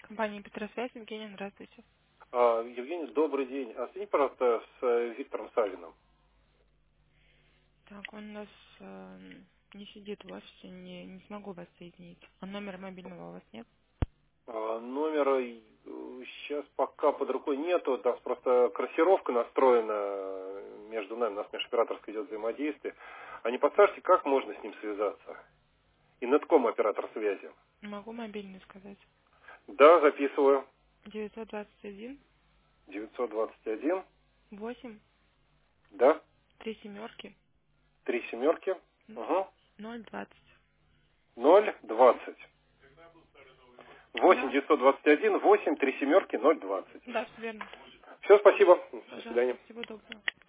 Компания Петросвязь, Евгения, здравствуйте. Евгений, добрый день. Соедините, пожалуйста, с Виктором Савиным. Так, он у нас не сидит в офисе, не смогу вас соединить. А номера мобильного у вас нет? Номера сейчас пока под рукой нету. У нас просто корректировка настроена между нами. У нас межоператорское идет взаимодействие. А не подскажете, как можно с ним связаться? Инетком оператор связи. Могу мобильный сказать. Да, записываю. 921 921. 8 Да. 3 семерки 3 семерки. Угу. 020. 020. 8 Да, 921 8 3 семерки 020. да, все верно. Все, спасибо. До свидания. Пожалуйста, всего доброго.